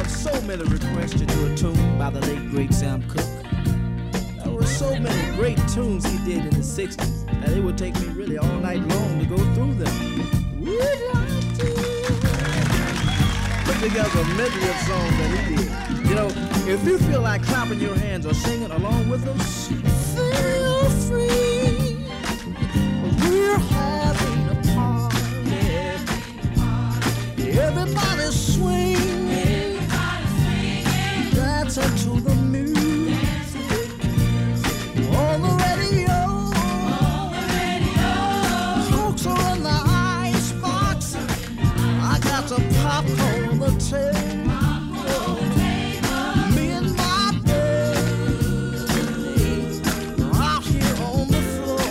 had so many requests to do a tune by the late great Sam Cooke. There were so many great tunes he did in the 60s that it would take me really all night long to go through them. We'd like to put together a medley of songs that he did. You know, if you feel like clapping your hands or singing along with us, feel free. We're having a party. Everybody's swinging. Dancing to the music. On the radio. Folks are in the icebox. I got some popcorn on the table. Me and my baby out here on the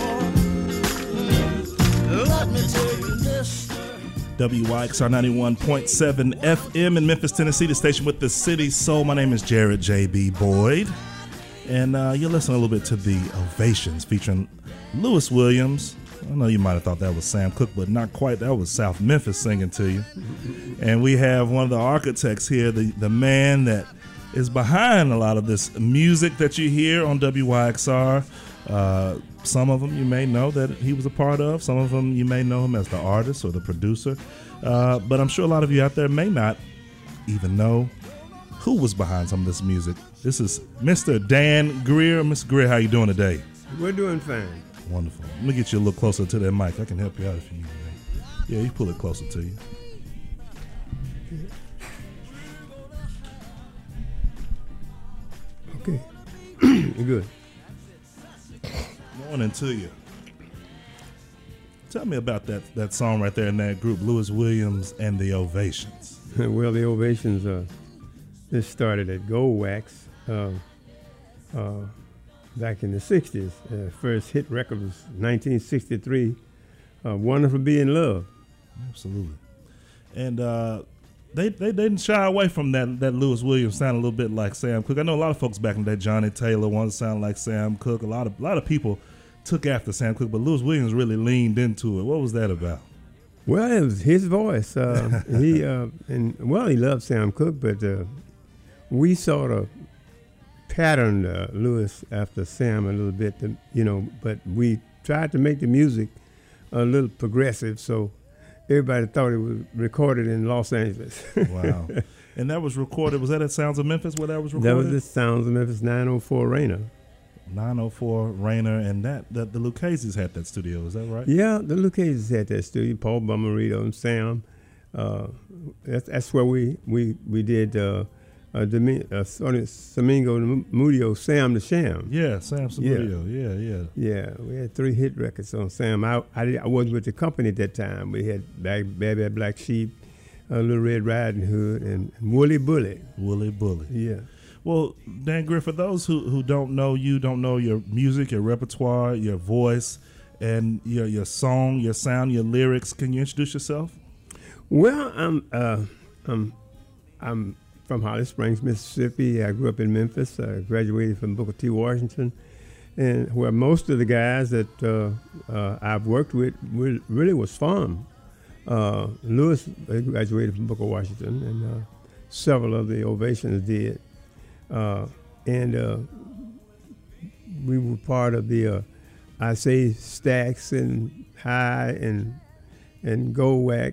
floor. Let me tell you this. WYXR 91.7 FM in Memphis, Tennessee, the station with the city soul. My name is Jared J.B. Boyd, and you're listening a little bit to the Ovations featuring Lewis Williams. I know you might have thought that was Sam Cooke, but not quite. That was South Memphis singing to you. And we have one of the architects here, the man that is behind a lot of this music that you hear on WYXR. Some of them you may know that he was a part of. Some of them you may know him as the artist or the producer. But I'm sure a lot of you out there may not even know who was behind some of this music. This is Mr. Dan Greer. Mr. Greer, how you doing today? We're doing fine. Wonderful. Let me get you a little closer to that mic. I can help you out if you need it. Yeah, you pull it closer to you. Okay. You're good. Morning to you. Tell me about that song right there in that group, Lewis Williams and the Ovations. Well, the Ovations, this started at Gold Wax back in the 60s. First hit record was 1963, Wonderful Be in Love. Absolutely. And they didn't shy away from that Lewis Williams sound a little bit like Sam Cooke. I know a lot of folks back in the day, Johnny Taylor wanted to sound like Sam Cooke. A lot of people took after Sam Cooke, but Lewis Williams really leaned into it. What was that about? Well, it was his voice. He loved Sam Cooke, but we sort of patterned Lewis after Sam a little bit, but we tried to make the music a little progressive, so everybody thought it was recorded in Los Angeles. Wow. And that was recorded, was that at Sounds of Memphis where that was recorded? That was the Sounds of Memphis, 904 Rayner. 904 Rayner, and the Lucchese's had that studio, is that right? Yeah, the Lucchese's had that studio, Paul Bomarito and Sam. That's where we did Domingo Mudio, Sam the Sham. Yeah, Sam Mudio, yeah. Yeah, we had 3 hit records on Sam. I wasn't with the company at that time. We had Baby Black Sheep, Little Red Riding Hood, and Wooly Bully. Wooly Bully. Yeah. Well, Dan Greer, for those who don't know you, don't know your music, your repertoire, your voice, and your song, your sound, your lyrics, can you introduce yourself? Well, I'm from Holly Springs, Mississippi. I grew up in Memphis. I graduated from Booker T. Washington, and where most of the guys that I've worked with really was from. Lewis graduated from Booker Washington, and several of the Ovations did. And we were part of the Stax and High and Gold Whack,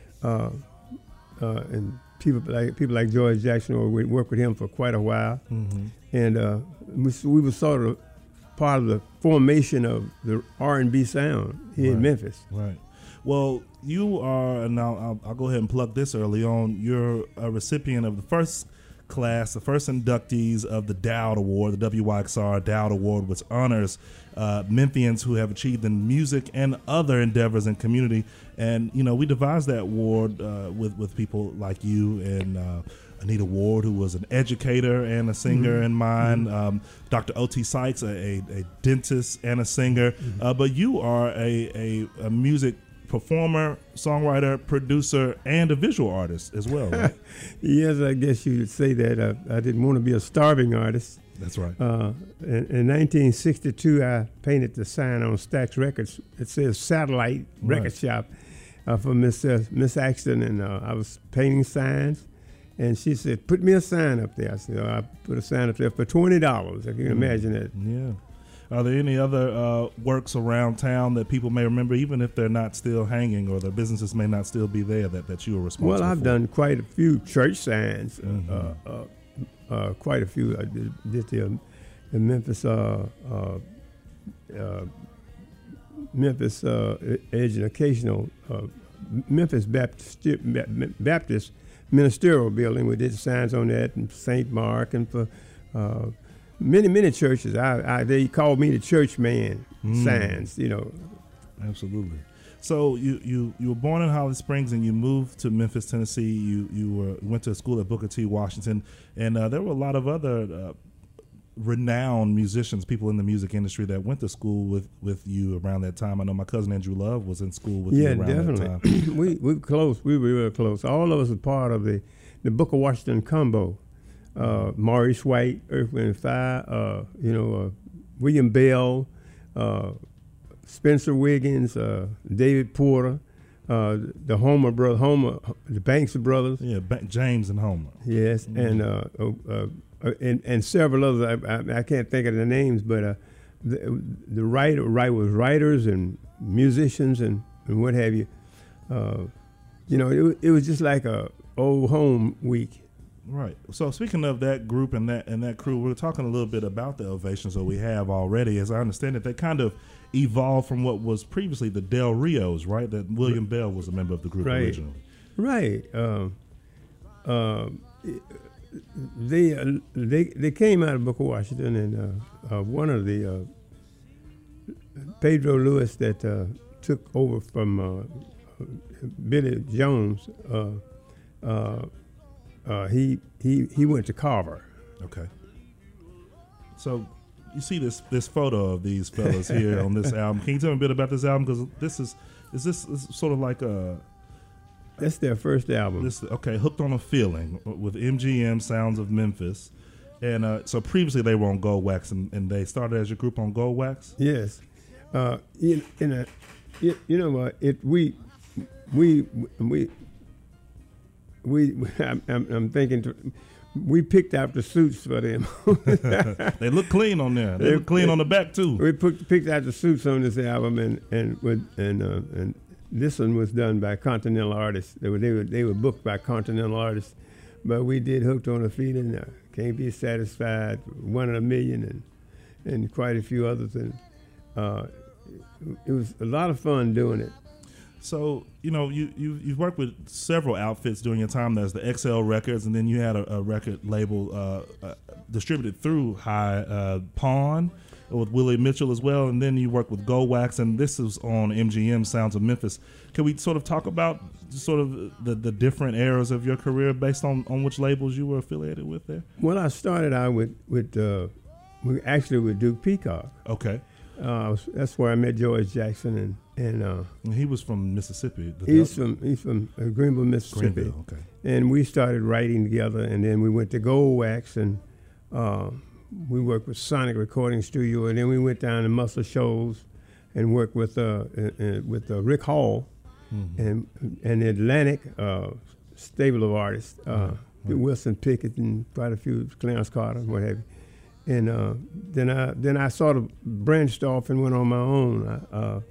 and people like George Jackson. We worked with him for quite a while, and we were sort of part of the formation of the R&B sound here in Memphis. Right. Well, you are, and I'll go ahead and plug this early on. You're a recipient of the first class, the first inductees of the Dowd Award, the WYXR Dowd Award, which honors Memphians who have achieved in music and other endeavors in community. And we devised that award with people like you and Anita Ward, who was an educator and a singer in mind. Dr. O.T. Sykes, a dentist and a singer. But you are a music performer, songwriter, producer, and a visual artist as well, right? Yes, I guess you would say that. I didn't want to be a starving artist. That's right. In 1962, I painted the sign on Stax Records. It says Satellite Record Shop for Miss Axton, and I was painting signs. And she said, "Put me a sign up there." I said, "I put a sign up there for $20." If you can imagine that. Yeah. Are there any other works around town that people may remember, even if they're not still hanging or their businesses may not still be there, that you were responsible for? Well, I've done quite a few church signs, quite a few. I did the Memphis Educational Memphis Baptist Ministerial Building. We did signs on that, and St. Mark, and for many churches. They called me the church man. Signs, Absolutely. So you were born in Holly Springs and you moved to Memphis, Tennessee. You went to school at Booker T. Washington, and there were a lot of other renowned musicians, people in the music industry that went to school with you around that time. I know my cousin Andrew Love was in school with you around definitely. that time. we were close. We were real close. All of us were part of the Booker Washington combo. Maurice White, Earth, Wind & Fire, William Bell, Spencer Wiggins, David Porter, the Homer brother, the Banks brothers. Yeah, James and Homer. Yes, and several others. I can't think of the names, but the writers and musicians and what have you. It was just like a old home week. Right. So speaking of that group and that crew, we're talking a little bit about the Ovations that we have already. As I understand it, they kind of evolved from what was previously the Del Rios, right? That William Bell was a member of the group originally. Right. They came out of Booker Washington, and one of the Pedro Lewis that took over from Billy Jones. He went to Carver. Okay. So you see this photo of these fellas here on this album. Can you tell me a bit about this album? Because is this sort of like a... That's their first album. Hooked on a Feeling with MGM Sounds of Memphis. And so previously they were on Gold Wax, and they started as your group on Gold Wax? Yes. You know what? I'm thinking we picked out the suits for them. They look clean on there. They look clean on the back too. We picked out the suits on this album, and this one was done by Continental artists. They were booked by Continental artists, but we did Hooked on a Feeling, Can't Be Satisfied, One in a Million, and quite a few others. And it was a lot of fun doing it. So, you've worked with several outfits during your time. There's the XL Records, and then you had a record label distributed through High Pawn with Willie Mitchell as well, and then you worked with Gold Wax, and this is on MGM Sounds of Memphis. Can we sort of talk about sort of the different eras of your career based on which labels you were affiliated with there? Well, I started out with Duke Peacock. Okay. That's where I met George Jackson, and he was from Mississippi. He's from Greenville, Mississippi. Greenville, okay. And we started writing together, and then we went to Gold Wax, and we worked with Sonic Recording Studio, and then we went down to Muscle Shoals and worked with Rick Hall, and Atlantic stable of artists, Wilson Pickett and quite a few, Clarence Carter, what have you. And then I sort of branched off and went on my own.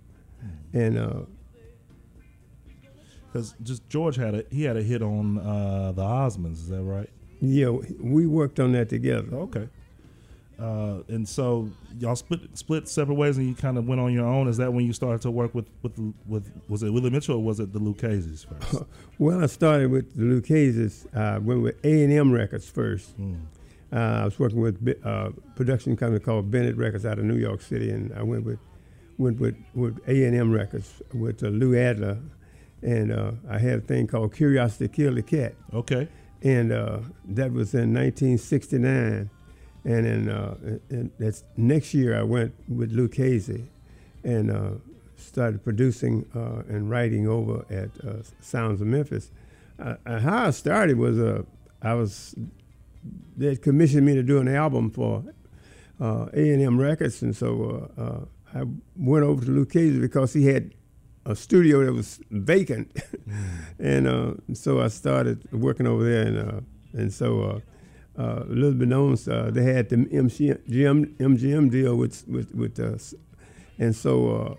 Because just George had a hit on the Osmonds, is that right? Yeah, we worked on that together. Okay. And so y'all split separate ways, and you kind of went on your own. Is that when you started to work with was it Willie Mitchell or was it the Lucchese's first? Well, I started with the Lucchese's. Went with A&M Records first. I was working with a production company called Bennett Records out of New York City, and I went with A&M Records with Lou Adler, and I had a thing called Curiosity Killed the Cat. Okay. And that was in 1969, and then that's next year I went with Lucchese, and started producing and writing over at Sounds of Memphis. How I started was they had commissioned me to do an album for A&M Records, and so I went over to Lucchese because he had a studio that was vacant, and so I started working over there, and so a little bit known, they had the MGM deal with us, and so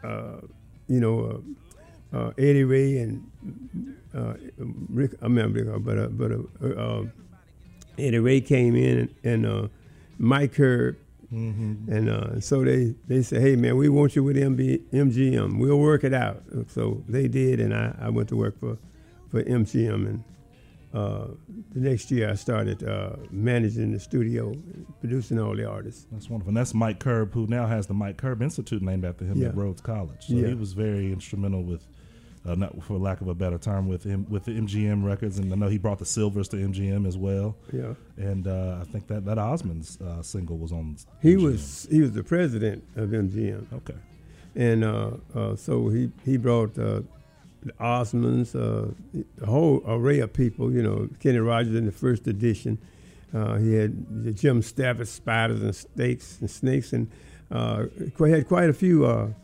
Eddie Ray and Rick, I remember, but Eddie Ray came in and Mike Herb. Mm-hmm. And so they said, hey, man, we want you with MGM. We'll work it out. So they did, and I went to work for MGM. And the next year I started managing the studio, producing all the artists. That's wonderful. And that's Mike Curb, who now has the Mike Curb Institute named after him at Rhodes College. So he was very instrumental with, not for lack of a better term, with the MGM records, and I know he brought the Silvers to MGM as well. Yeah, and I think that Osmonds single was on. He was the president of MGM. Okay, and so he brought the Osmonds, a whole array of people. Kenny Rogers in the first edition. He had the Jim Stafford Spiders and Snakes, and had quite a few.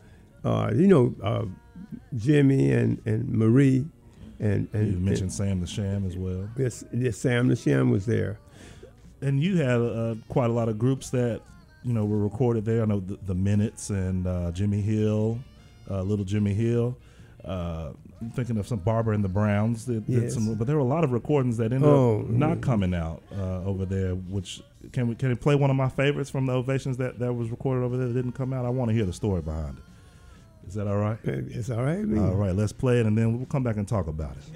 Jimmy and Marie, and you mentioned Sam the Sham as well. Yes, Sam the Sham was there. And you had quite a lot of groups that were recorded there. I know the Minutes and Jimmy Hill, Little Jimmy Hill. I'm thinking of some Barbara and the Browns that did some, but there were a lot of recordings that ended up not coming out over there. Which can we play one of my favorites from the Ovations that was recorded over there that didn't come out? I want to hear the story behind it. Is that all right? It's all right. Man. All right, let's play it, and then we'll come back and talk about it.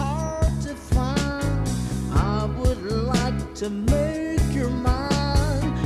To make your mind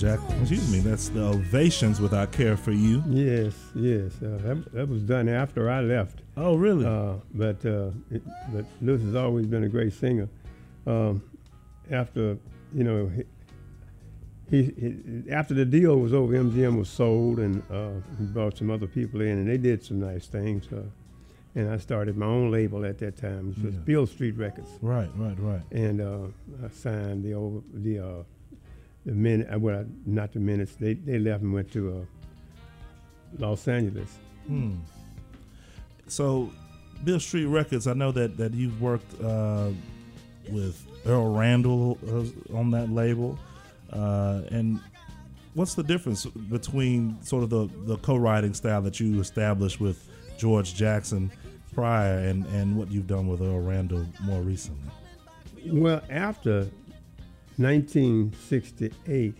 Excuse me. That's the Ovations with "I Care for You." Yes. That was done after I left. Oh, really? But Lewis has always been a great singer. After he after the deal was over, MGM was sold, and he brought some other people in, and they did some nice things. And I started my own label at that time, which was Beale Street Records. Right. And I signed not the Minutes. They left and went to Los Angeles. So, Beale Street Records, I know that you've worked with Earl Randall on that label. And what's the difference between sort of the co-writing style that you established with George Jackson prior and what you've done with Earl Randall more recently? Well, after 1968,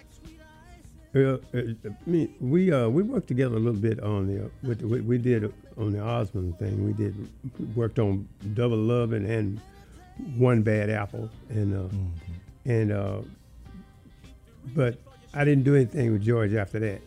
we worked together a little bit on we did on the Osmond thing. We worked on Double Lovin' and One Bad Apple, but I didn't do anything with George after that.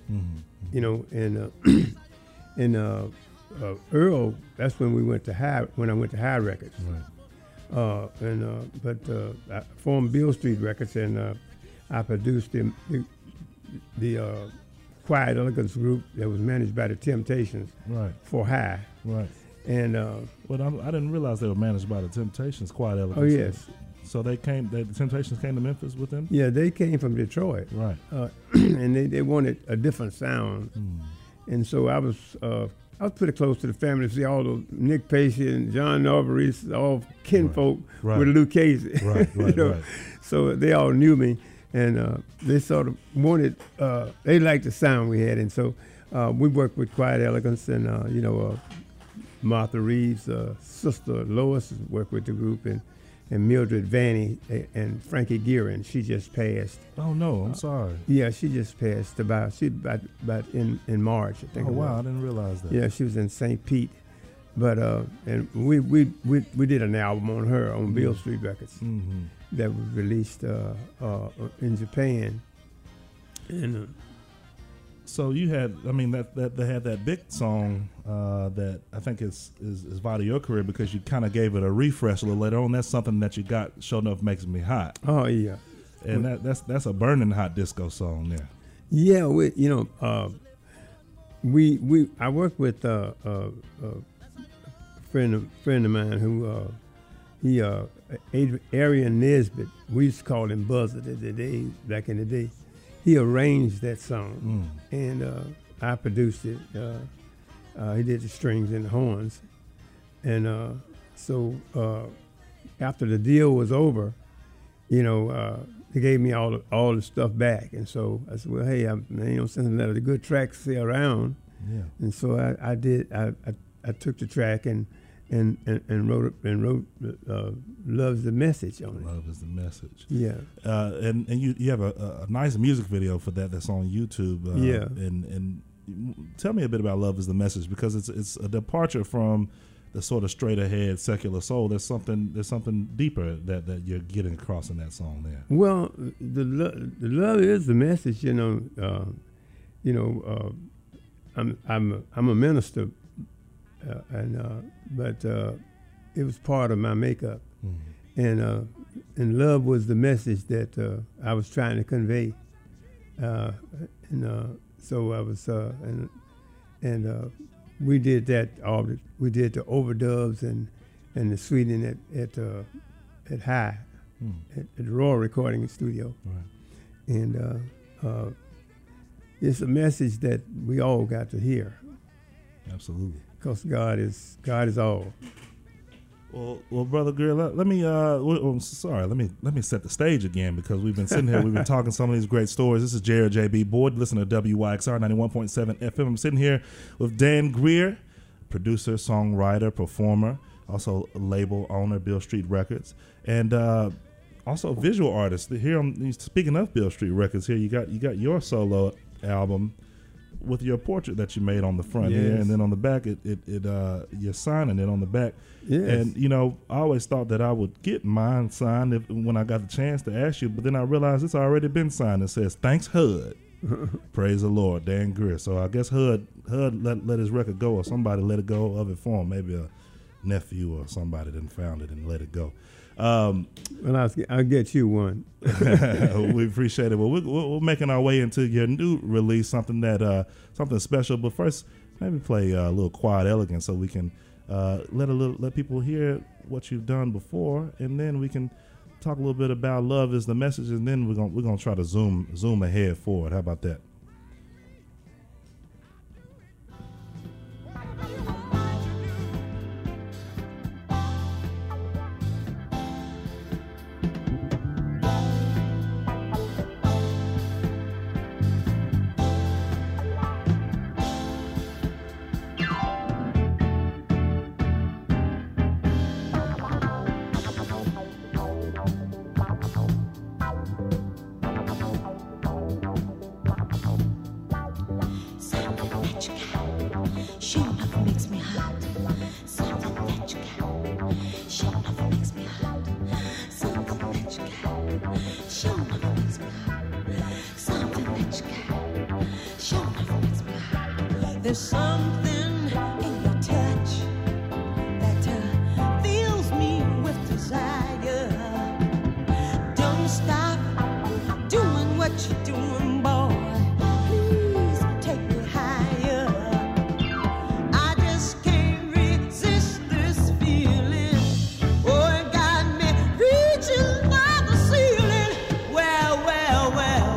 Earl, that's when I went to High Records. Right. I formed Beale Street Records, and I produced the Quiet Elegance group that was managed by the Temptations. Right. For High. Right. And but I didn't realize they were managed by the Temptations. Quiet Elegance. Oh yes. So the Temptations came to Memphis with them? Yeah, they came from Detroit. Right. And they wanted a different sound. And so I was pretty close to the family to see all those Nick Pacey and John Norberese, all kinfolk with Lou Casey. Right. So they all knew me, and they sort of wanted, they liked the sound we had. And so we worked with Quiet Elegance, and Martha Reeves' sister Lois worked with the group, and Mildred Vanny and Frankie Gearin. She just passed. Oh no, I'm sorry. Yeah, she just passed about in March, I think. Oh wow, I didn't realize that. Yeah, she was in St. Pete, but and we did an album on her on Beale Street Records that was released in Japan, and. So you had, that they had that big song that I think is vital to your career because you kind of gave it a refresh a little later on. That's something that you got, Sure Enough Makes Me Hot. Oh yeah, and that's a burning hot disco song there. Yeah, I worked with a friend of mine who Arian Nesbitt. We used to call him Buzzard back in the day. He arranged that song, and I produced it. He did the strings and the horns, and so after the deal was over, they gave me all the stuff back, and so I said, well, hey, since I let the good tracks stay around, and so I did. I took the track and wrote "Love Is the Message" on it. Love Is the Message. Yeah. And you have a nice music video for that's on YouTube. And tell me a bit about "Love Is the Message" because it's a departure from the sort of straight ahead secular soul. There's something deeper that you're getting across in that song there. Well, the love is the message. I'm a minister. But it was part of my makeup, and love was the message that I was trying to convey, so I was and we did that. We did the overdubs and the sweetening at High, at the Royal Recording Studio, and it's a message that we all got to hear. Absolutely. Because God is all. Well, Brother Greer, let me set the stage again because we've been sitting here, we've been talking some of these great stories. This is Jared J.B. Boyd, listen to WYXR 91.7 FM. I'm sitting here with Dan Greer, producer, songwriter, performer, also label owner, Beale Street Records, and also a visual artist. Here, speaking of Beale Street Records, here you got your solo album with your portrait that you made on the front here, and then on the back, you're signing it on the back. Yes. And I always thought that I would get mine signed when I got the chance to ask you, but then I realized it's already been signed. It says, "Thanks, HUD." Praise the Lord, Dan Greer. So I guess HUD let his record go, or somebody let it go of it for him. Maybe a nephew or somebody that found it and let it go. Well, I'll get you one. We appreciate it. Well, we're making our way into your new release, something special. But first, maybe play a little Quiet Elegance so we can let people hear what you've done before, and then we can talk a little bit about Love Is the Message, and then we're gonna try to zoom ahead forward. How about that? There's something in your touch that fills me with desire. Don't stop doing what you're doing, boy. Please take me higher. I just can't resist this feeling. Oh, it got me reaching by the ceiling. Well, well, well,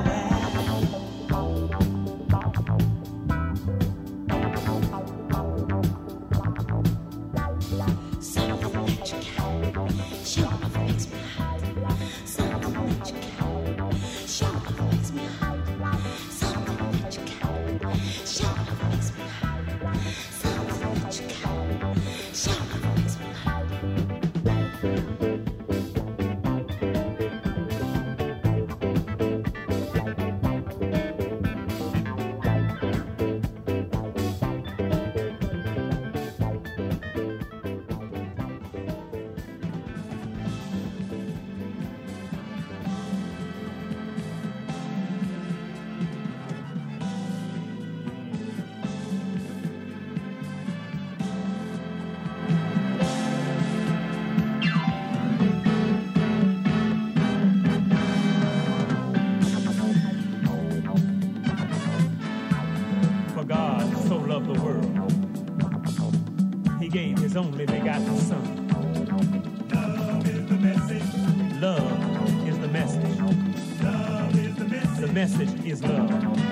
His only begotten Son. Love is the message. Love is the message. Love is the message. The message is love.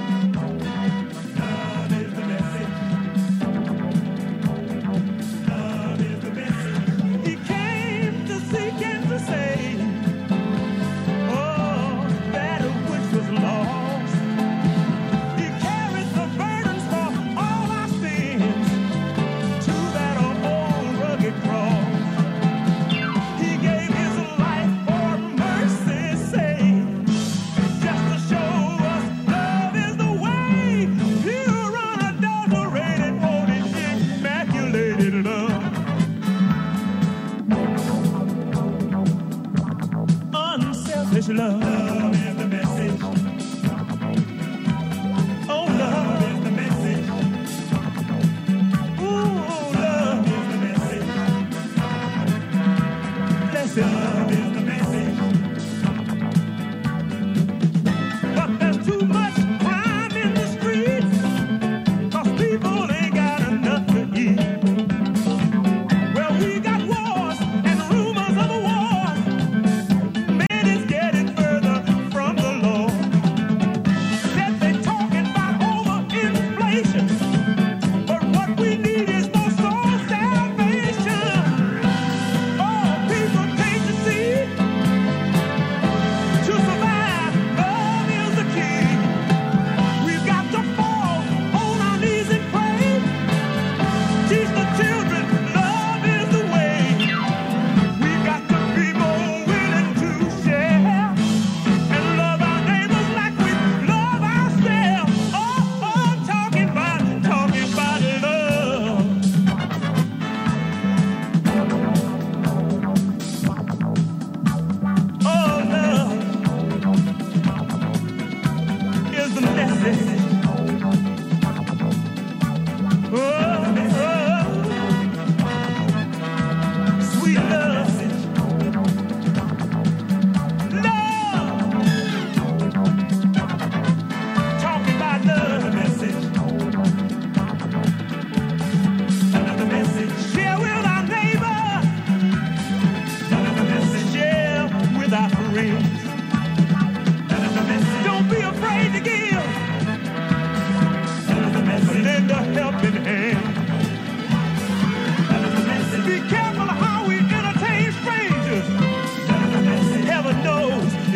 Love is the message. Love is the message. He came to seek and to save. Oh, that which was lost. He carried the burdens for all our sins. To that old rugged cross. He gave his life for mercy's sake. Just to show us love is the way. Pure, unadulterated, holy, immaculated love. Unselfish love. Love is the message. Oh, love is the message. Ooh, love is the message. Blessed love is the message. But there's too much crime in the streets, 'cause people ain't got enough to eat. Well, we got wars and rumors of wars. Man is getting further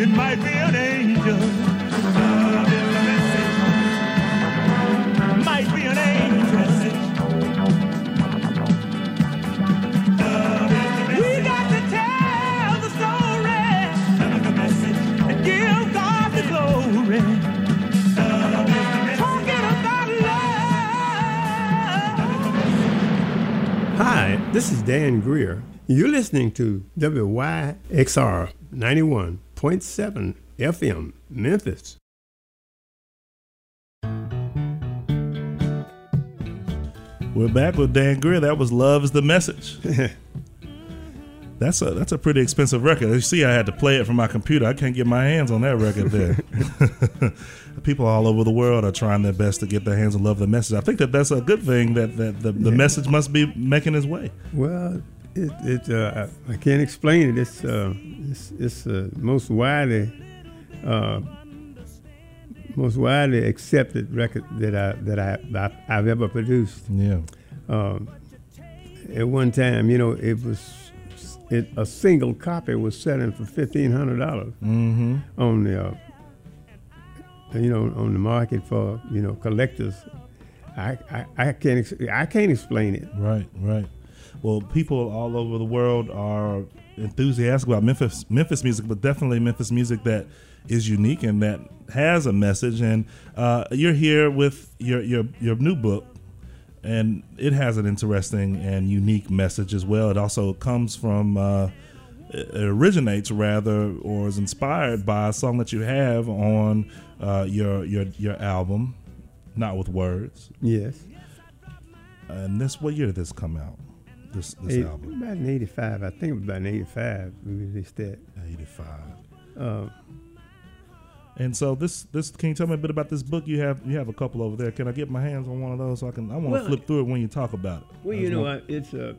It might be an angel. Love is the message. Might be an angel. Love is the message. We got to tell the story. Love is the message. And give God the glory. Love is the message. Talking about love. Hi, this is Dan Greer. You're listening to WYXR 91.7 FM, Memphis. We're back with Dan Greer. That was "Love Is the Message." That's a pretty expensive record. You see, I had to play it from my computer. I can't get my hands on that record there. People all over the world are trying their best to get their hands on "Love the Message." I think that's a good thing that the message must be making its way. Well, I can't explain it. It's most widely accepted record that I've ever produced. Yeah. At one time, a single copy was selling for $1,500 on the on the market for collectors. I can't explain it. Right. Well, people all over the world are enthusiastic about Memphis music, but definitely Memphis music that is unique and that has a message. And you're here with your new book, and it has an interesting and unique message as well. It also comes from, it originates rather, or is inspired by a song that you have on your album, Not With Words. Yes. And what year did this come out? This album? About in 85. I think it was about in 85 we released that. 85. And so this can you tell me a bit about this book? You have a couple over there. Can I get my hands on one of those so I want to flip through it when you talk about it? Well, it's a.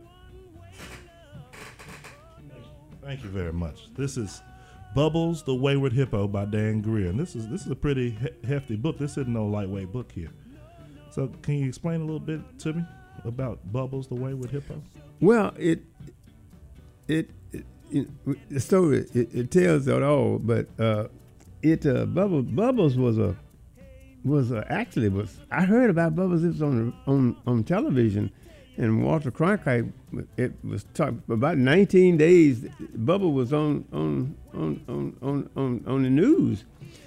Thank you very much. This is Bubbles, the Wayward Hippo by Dan Greer. And this is a pretty hefty book. This isn't no lightweight book here. So can you explain a little bit to me about Bubbles, the Wayward Hippo? Well, the story it tells it all, but Bubbles was I heard about Bubbles. It was on television, and Walter Cronkite. It was about 19 days. Bubbles was on the news,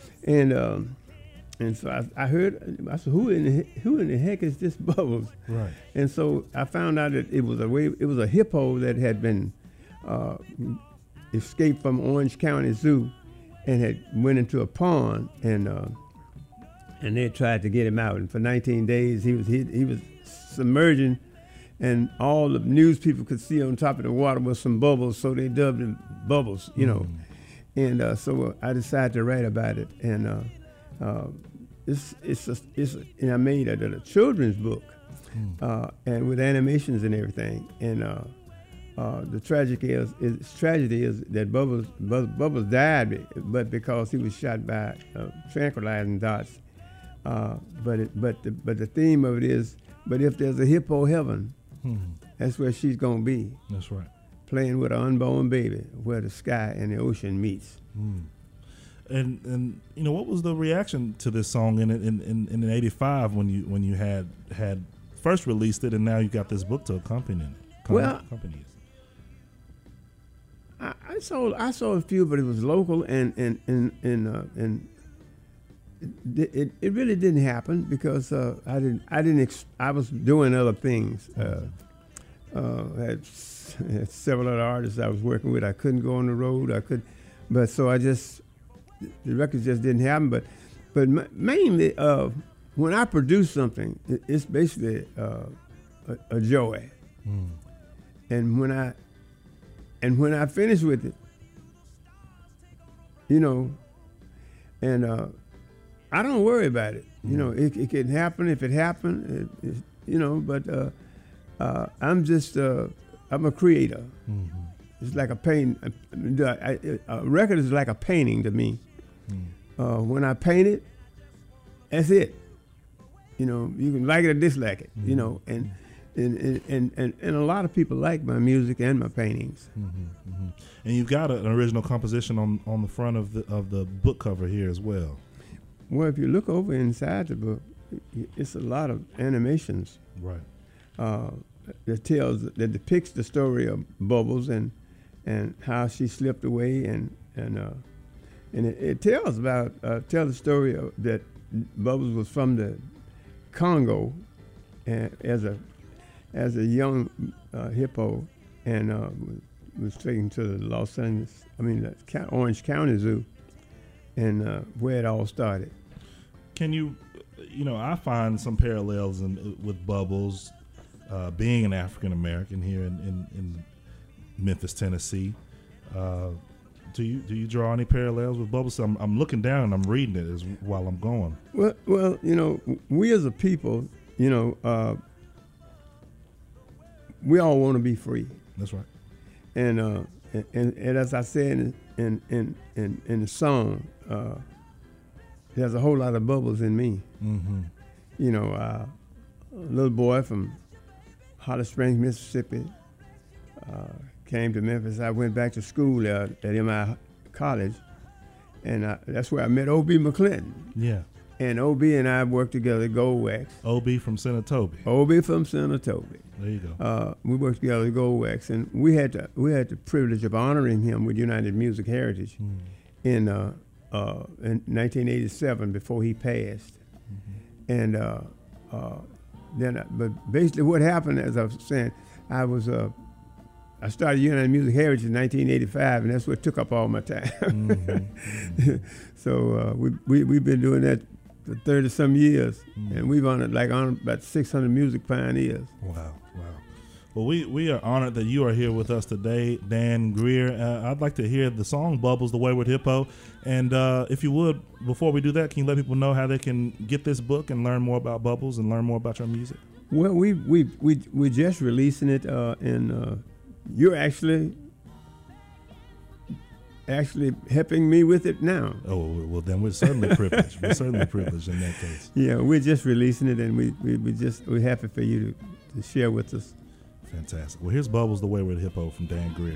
and so I heard. I said, who in the heck is this Bubbles? Right. And so I found out that it was a hippo that had been escaped from Orange County Zoo and had went into a pond, and they tried to get him out. And for 19 days he was submerging, and all the news people could see on top of the water was some bubbles, so they dubbed him Bubbles, And so I decided to write about it, and and I made a children's book, and with animations and everything. And the tragedy is that Bubbles died, but because he was shot by tranquilizing dots. But the theme of it is, but if there's a hippo heaven, that's where she's gonna be. That's right. Playing with an unborn baby, where the sky and the ocean meets. And what was the reaction to this song in '85 when you had first released it, and now you got this book to accompany it? I saw a few, but it was local, and it really didn't happen because I was doing other things. Had several other artists I was working with. I couldn't go on the road. The records just didn't happen. But mainly when I produce something, it's basically a joy. And when I finish with it, and I don't worry about it. It can happen if it happened. But I'm a creator. It's like a painting. A record is like a painting to me. When I paint it, that's it. You can like it or dislike it. and a lot of people like my music and my paintings. And you've got an original composition on the front of the book cover here as well. Well, if you look over inside the book, it's a lot of animations Right. that depicts the story of Bubbles and how she slipped away and it tells the story of that Bubbles was from the Congo as a young hippo and was taken to the Orange County Zoo and where it all started. Can you I find some parallels with Bubbles being an African American here in Memphis, Tennessee. Do you draw any parallels with Bubbles? I'm looking down and I'm reading it while I'm going. Well, we as a people, we all want to be free. That's right. And as I said in the song, there's a whole lot of bubbles in me. Mm-hmm. A little boy from Holly Springs, Mississippi, came to Memphis. I went back to school at MI College, and that's where I met O.B. McClinton. Yeah. And O.B. and I worked together at Gold Wax. O.B. from Senatobi. O.B. from Senatobi. There you go. We worked together at Gold Wax, and we had the privilege of honoring him with United Music Heritage in 1987 before he passed. And but basically what happened, as I was saying, I started United Music Heritage in 1985, and that's what took up all my time. So we've been doing that for 30-some years, and we've honored about 600 music pioneers. Wow. Well, we are honored that you are here with us today, Dan Greer. I'd like to hear the song "Bubbles," the Wayward Hippo, and if you would, before we do that, can you let people know how they can get this book and learn more about Bubbles and learn more about your music? Well, we're just releasing it, and you're actually helping me with it now. Oh, well, then we're certainly privileged. We're certainly privileged in that case. Yeah, we're just releasing it, and we're happy for you to share with us. Fantastic. Well, here's Bubbles, the Wayward Hippo from Dan Greer.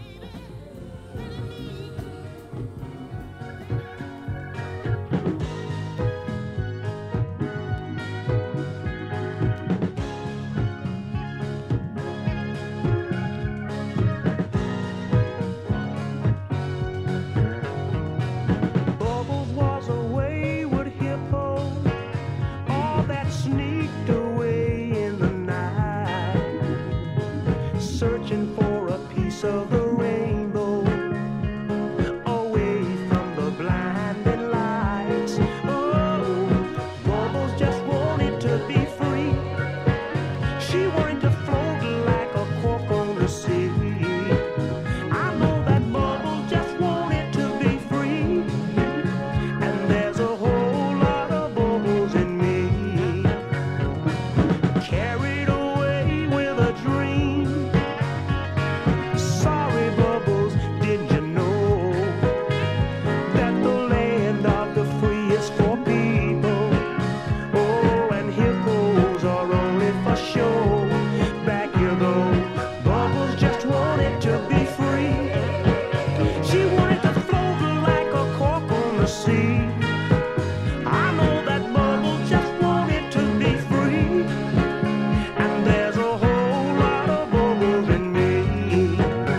Bubbles was a wayward hippo, all that sneaked away in the night, searching for a piece of the rainbow, away from the blinding lights. Oh, Bubbles just wanted to be free. She wanted to float like a cork on the sea. I know that Bubbles just wanted to be free, and there's a whole lot of bubbles in me, carried away with a dream. Sorry, Bubbles, did you know that the land of the free is for people? Oh, and hippos are only for show. Back you go. Bubbles just wanted to be free. She wanted to float like a cork on the sea. I know that Bubbles just wanted to be free, and there's a whole lot of bubbles in me.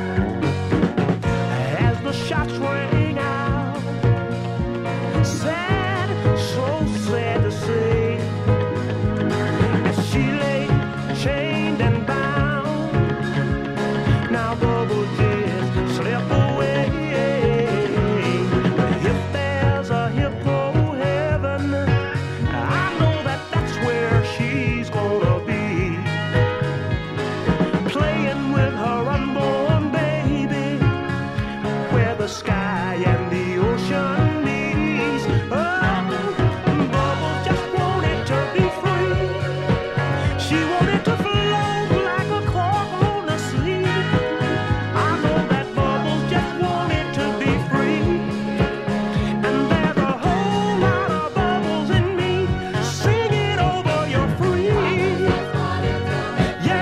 As the shots rang out, sad, so sad to say, as she lay chained and bound, now Bubbles just slip away. If there's a hippo heaven, I know that that's where she's gonna be, playing with her unborn baby, where the sky and the ocean meets. Oh, Bubbles just wanted to be free. She wanted to float like a cork on the sea. I know that Bubbles just wanted to be free, and there's a whole lot of bubbles in me, singing over your free. Yeah,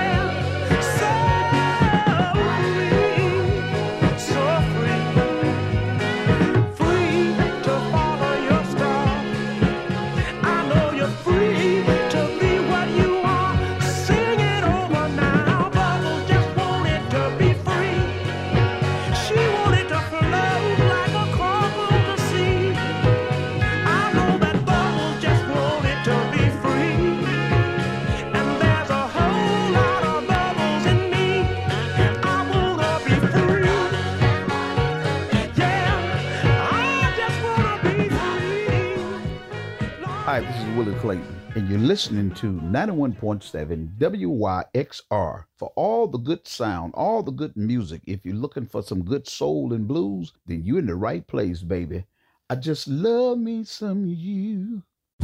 Willie Clayton, and you're listening to 91.7 WYXR. For all the good sound, all the good music, if you're looking for some good soul and blues, then you're in the right place, baby. I just love me some you.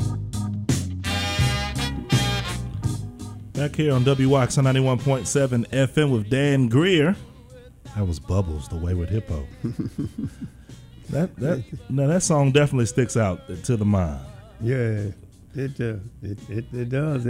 Back here on WYX on 91.7 FM with Dan Greer. That was Bubbles, the Wayward Hippo. That song definitely sticks out to the mind. Yeah, it does.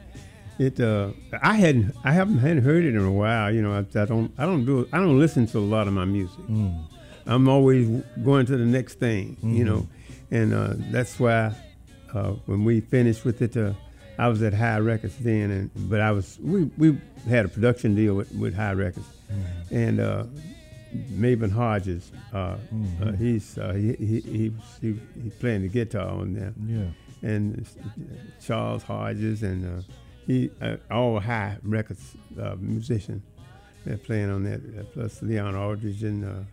I haven't heard it in a while. You know, I don't listen to a lot of my music. I'm always going to the next thing. You know, and that's why when we finished with it, I was at High Records then, but we had a production deal with High Records, and Maven Hodges, he's playing the guitar on there, and Charles Hodges and he all High Records musicians. They're playing on that, plus Leon Aldridge and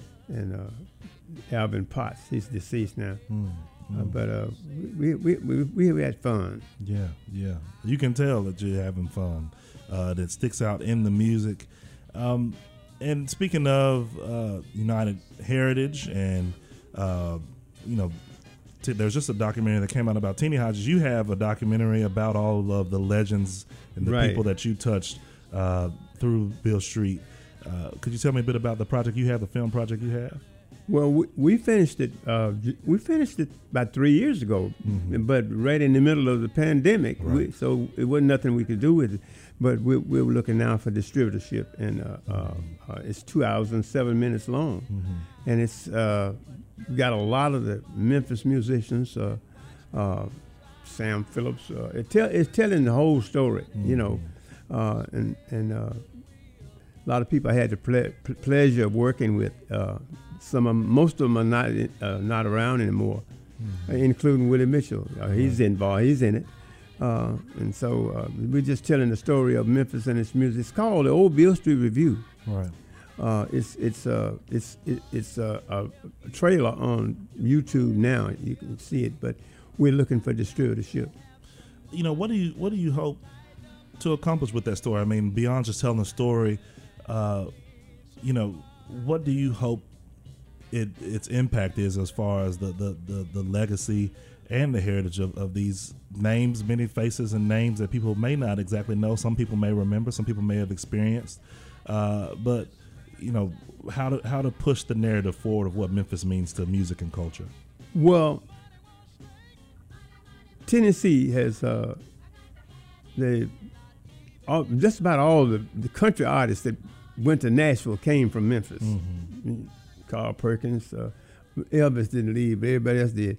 Alvin Potts. He's deceased now. But we had fun. Yeah. You can tell that you're having fun. That sticks out in the music. And speaking of United Heritage, and there's just a documentary that came out about Teenie Hodges. You have a documentary about all of the legends and the people that you touched through Beale Street. Could you tell me a bit about the project you have, the film project you have? Well, we finished it. We finished it about 3 years ago, but right in the middle of the pandemic. Right. So it wasn't nothing we could do with it. But we were looking now for distributorship, and it's 2 hours and 7 minutes long, and it's got a lot of the Memphis musicians. Sam Phillips. It's telling the whole story, you know, and a lot of people I had the pleasure of working with. Most of them are not around anymore, including Willie Mitchell. He's involved. He's in it, and so we're just telling the story of Memphis and its music. It's called the Old Beale Street Review. Right. It's a trailer on YouTube now. You can see it, but we're looking for distributorship. You know, what do you hope to accomplish with that story? I mean, beyond just telling the story, what do you hope its impact is as far as the legacy and the heritage of these names, many faces and names that people may not exactly know. Some people may remember, some people may have experienced, but how to push the narrative forward of what Memphis means to music and culture. Well, Tennessee has just about all the country artists that went to Nashville came from Memphis. Carl Perkins, Elvis didn't leave, but everybody else did.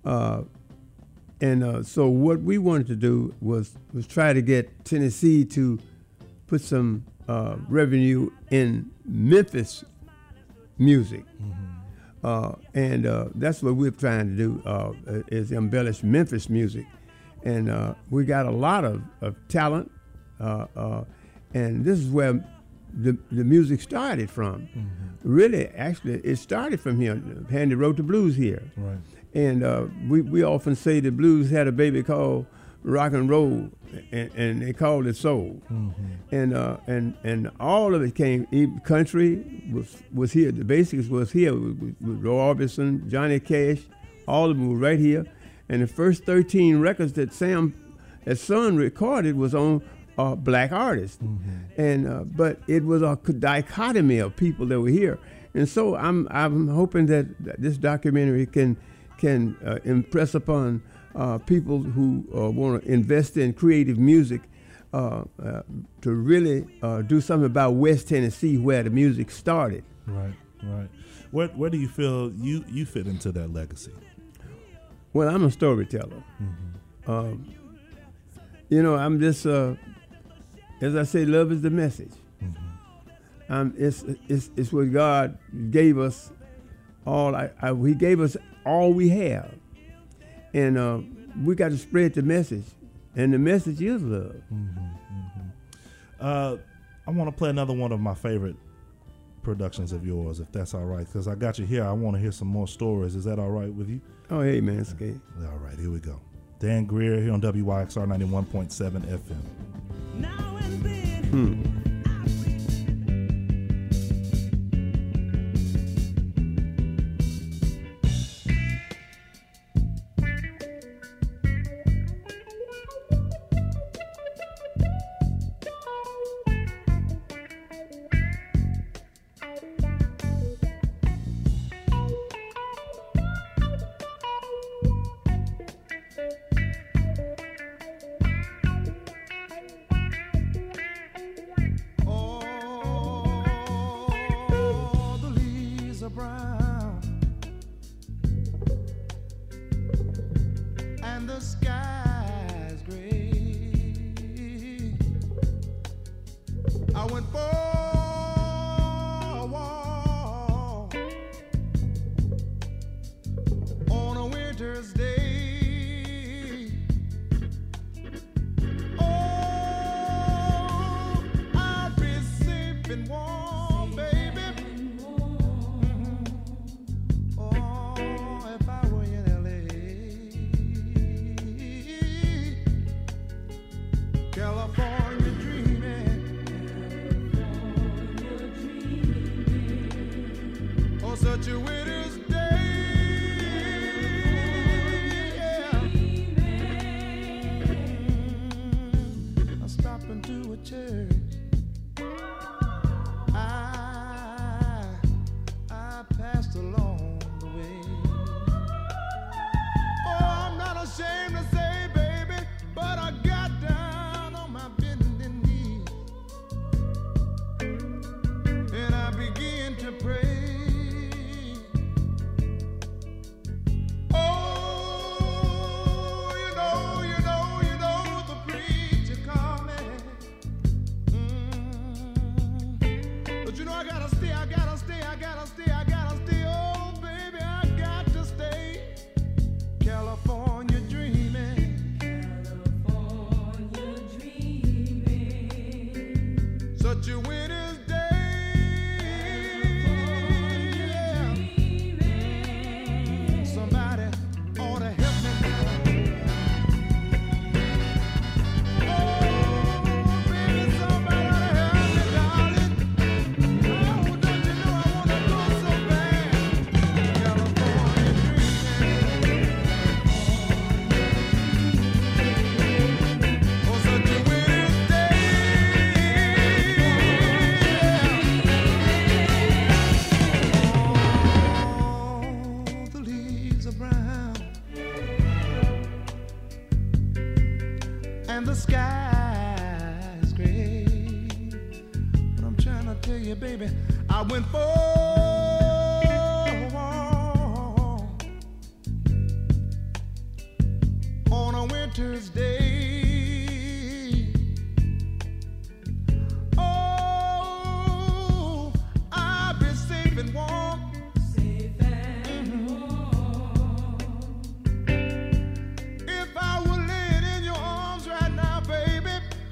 So what we wanted to do was try to get Tennessee to put some revenue in Memphis music. And that's what we're trying to do, is embellish Memphis music. And we got a lot of talent, and this is where the music started from. Really, actually, it started from here. Handy wrote the blues here. Right. And we often say the blues had a baby called rock and roll, and they called it soul. And all of it came. Country was here. The basics was here with Roy Orbison, Johnny Cash. All of them were right here. And the first 13 records that Sam's son recorded was on black artists, and but it was a dichotomy of people that were here, and so I'm hoping that this documentary can impress upon people who want to invest in creative music to really do something about West Tennessee, where the music started. Right. Where do you feel you fit into that legacy? Well, I'm a storyteller. I'm just. As I say, love is the message. It's what God gave us. He gave us all we have, and we got to spread the message, and the message is love. I want to play another one of my favorite productions of yours, if that's all right, because I got you here. I want to hear some more stories. Is that all right with you? Oh, hey, man, it's okay. All right, here we go. Dan Greer here on WYXR 91.7 FM. Now and then.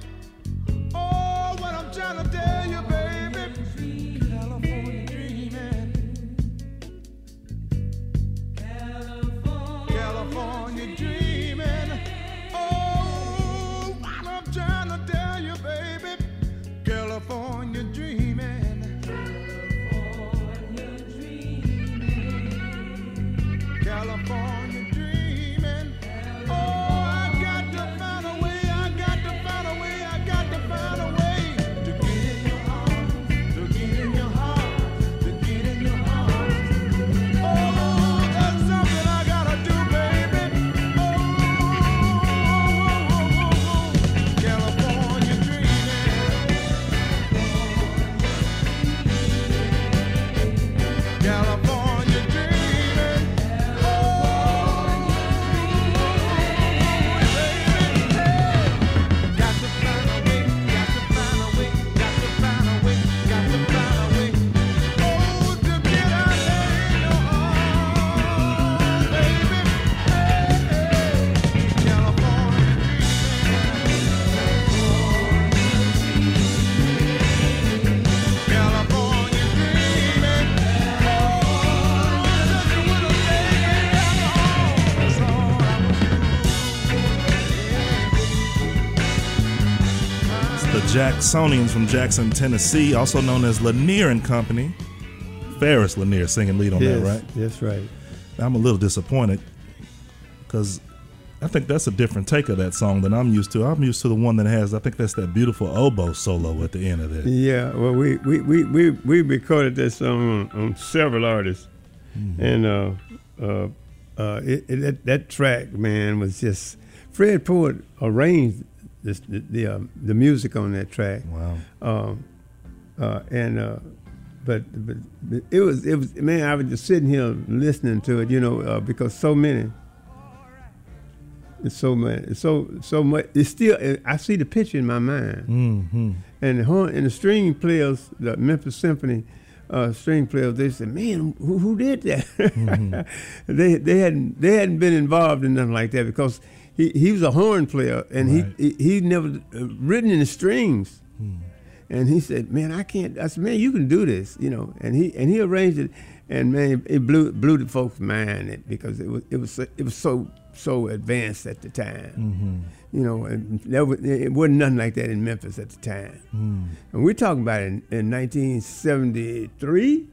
Trying to tell you, baby, California dreaming. Jacksonians from Jackson, Tennessee, also known as Lanier and Company. Ferris Lanier singing lead on that, right? That's right. I'm a little disappointed because I think that's a different take of that song than I'm used to. I'm used to the one that has, I think that's that beautiful oboe solo at the end of it. Yeah, well, we recorded that song on several artists, and that track, man, was just Fred Ford arranged the music on that track. Wow. But it was man, I was just sitting here listening to it, because so many. It's so much. It's so much. It's still. I see the picture in my mind. Mm-hmm. And the string players, the Memphis Symphony string players, they said, "Man, who did that?" Mm-hmm. they hadn't been involved in nothing like that because he was a horn player and Right. he never written in the strings. And he said, "Man, I can't." I said, "Man, you can do this," And he arranged it, and man, it blew the folks' mind because it was so advanced at the time, and it wasn't nothing like that in Memphis at the time. And we're talking about it in 1973.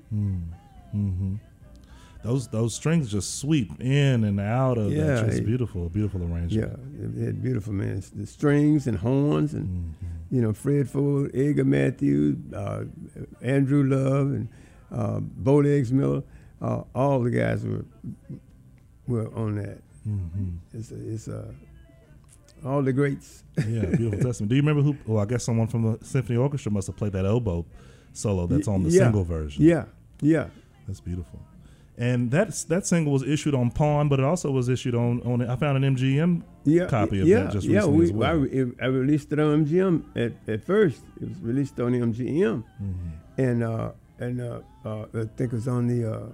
Those strings just sweep in and out of Yeah, that. Just beautiful arrangement. Yeah, it had beautiful, man. The strings and horns and Fred Ford, Edgar Matthews, Andrew Love, and Bowlegs Miller. All the guys were on that. It's all the greats. Yeah, beautiful testament. Do you remember who? Well, I guess someone from the symphony orchestra must have played that oboe solo that's on the single version. Yeah. That's beautiful. And that single was issued on Pawn, but it also was issued on I found an MGM copy of that just recently as well. I released it on MGM at first. It was released on MGM, and I think it was on the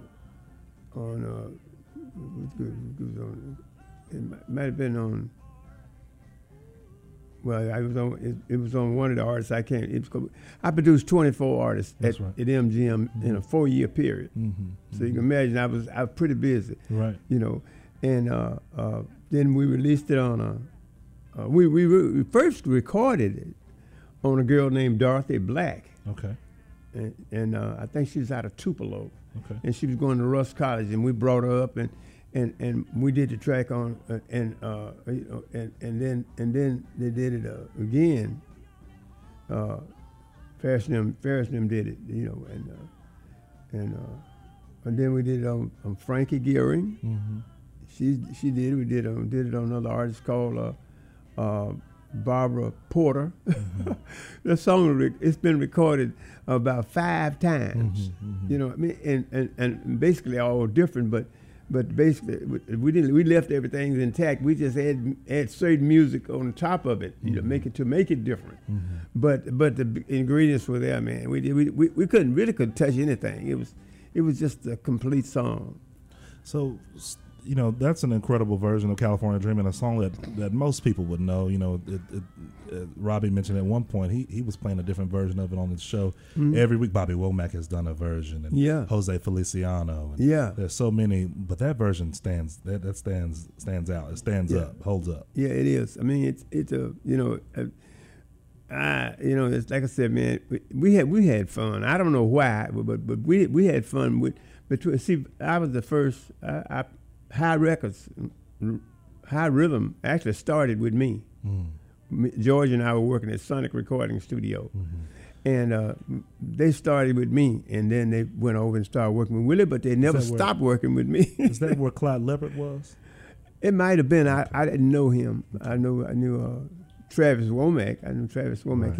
it might have been on. Well, it was on one of the artists. I produced 24 artists at MGM in a 4-year period. So you can imagine I was pretty busy. Right. And then we released it on we first recorded it on a girl named Dorothy Black. Okay. And I think she was out of Tupelo. Okay. And she was going to Russ College, and we brought her up and we did the track on and then they did it again. Ferris and them did it, and then we did it on Frankie Gearing. She did it. We did it on another artist called Barbara Porter. The song it's been recorded about 5 times. And basically all different, but basically we left everything intact. We just add certain music on top of it, make it different. But the ingredients were there, man. We couldn't touch anything. It was just a complete song. So, that's an incredible version of California Dreaming, a song that most people would know. Robbie mentioned at one point he was playing a different version of it on the show. Every week Bobby Womack has done a version, and Jose Feliciano. And there's so many, but that version stands out. It stands up, holds up. Yeah, it is. I mean, it's it's like I said, man. We had fun. I don't know why, but we had fun with. See, I was the first. High Records, High Rhythm actually started with me. George and I were working at Sonic Recording Studio, and they started with me, and then they went over and started working with Willie, but they never stopped working with me. Is that where Clyde Leopard was? It might have been. I didn't know him. I knew Travis Womack. I knew Travis Womack.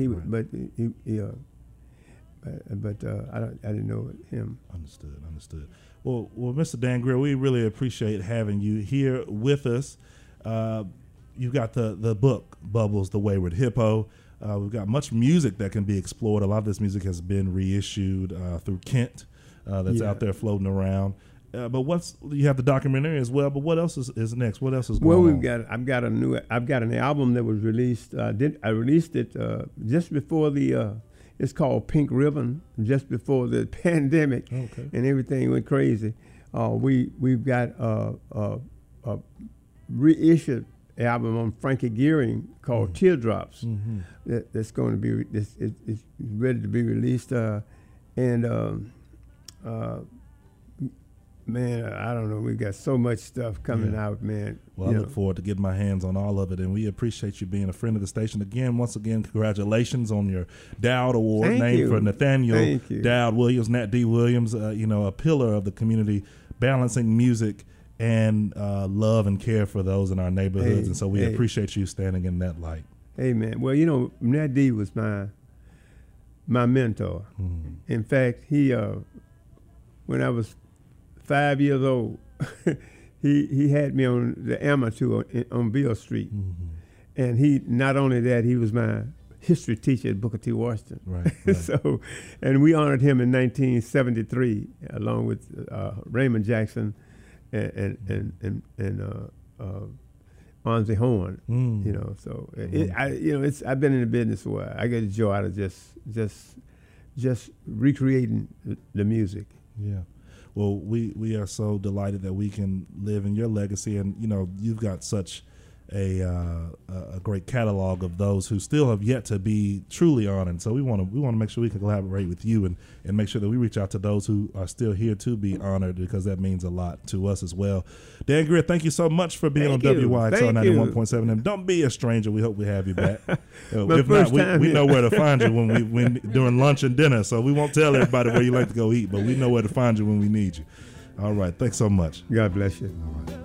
I didn't know him. Understood. Well, Mr. Dan Greer, we really appreciate having you here with us. You've got the book, Bubbles, The Wayward Hippo. We've got much music that can be explored. A lot of this music has been reissued through Kent that's out there floating around. But you have the documentary as well, but what else is next? What else is going on? I've got an album that was released. I released it just before it's called Pink Ribbon, just before the pandemic and everything went crazy. We've got reissued album on Frankie Gearing called Teardrops. That's going to be it's ready to be released. Man, I don't know. We got so much stuff coming out, man. Well, I look forward to getting my hands on all of it, and we appreciate you being a friend of the station again. Once again, congratulations on your Dowd Award, Thank named you. for Nathaniel Thank you. Dowd Williams, Nat D. Williams. A pillar of the community, balancing music and love and care for those in our neighborhoods, and so we appreciate you standing in that light. Hey, man. Well, Nat D was my mentor. In fact, he when I was 5 years old, he had me on the amateur on Beale Street, and he not only that, he was my history teacher at Booker T. Washington. Right. So, and we honored him in 1973 along with Raymond Jackson and Onzie Horn. So I've been in the business for a while. I get a joy out of just recreating the music. Yeah. Well, we are so delighted that we can live in your legacy, and you've got such a great catalog of those who still have yet to be truly honored. So we want to make sure we can collaborate with you and make sure that we reach out to those who are still here to be honored, because that means a lot to us as well. Dan Greer, thank you so much for being on WYXR 91.7. And don't be a stranger. We hope we have you back. If not, we know where to find you when during lunch and dinner. So we won't tell everybody where you like to go eat, but we know where to find you when we need you. All right. Thanks so much. God bless you. All right.